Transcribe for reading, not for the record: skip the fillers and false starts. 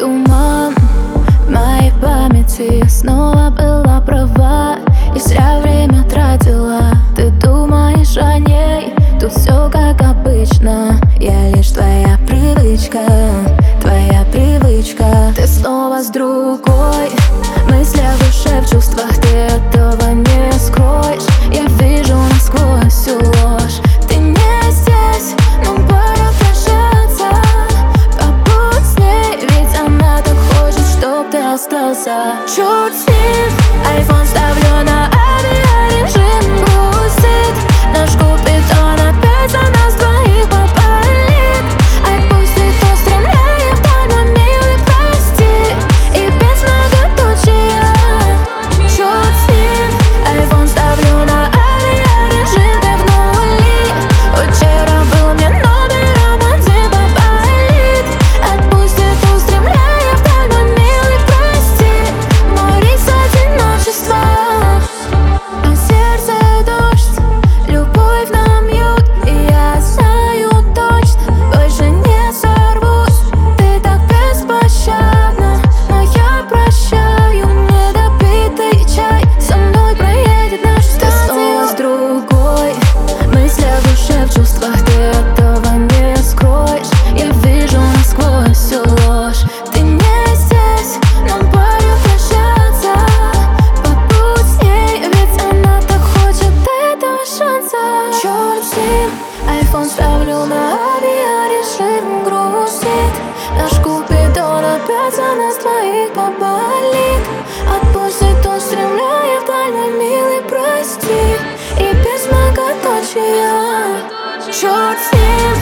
Туман в моей памяти, снова была права и зря время тратила. Ты думаешь о ней, тут все как обычно. Я лишь твоя привычка, твоя привычка. Ты снова с другой, мысли о душе, в чувствах, ты этого не скроешь. Я вижу насквозь всю ложь. Ты не здесь, но пора прощаться. Побудь с ней, ведь она так хочет, чтоб ты остался. Черт с ним, айфон ставлю на авиарежим, грустит наш купидон, опять за нас двоих попалит. Отпустит, устремляя вдаль, мой милый, прости, и без многоточия. Черт с ним, айфон ставлю на авиарежим, ты в нули. Вчера был мне номером один, попалит. Отпустит, устремляя вдаль, мой милый, прости, мой риск одиночества. А сердце дождь, любовь нам бьет, и я знаю точно, больше не сорвусь. Ты так беспощадна, но я прощаю. Недопитый чай со мной проедет наша станция. Ты снова с другой, мысли о душе, в чувствах, ты этого не скроешь. Я вижу насквозь всю ложь. Ты не здесь, нам пора прощаться. Побудь с ней, ведь она так хочет этого шанса. Черт с ним, айфон ставлю на авиарежим, грустит наш купидон, опять за нас двоих поболит. Отпустит, устремляя вдаль, мой милый, прости, и без многоточия. Черт с ним.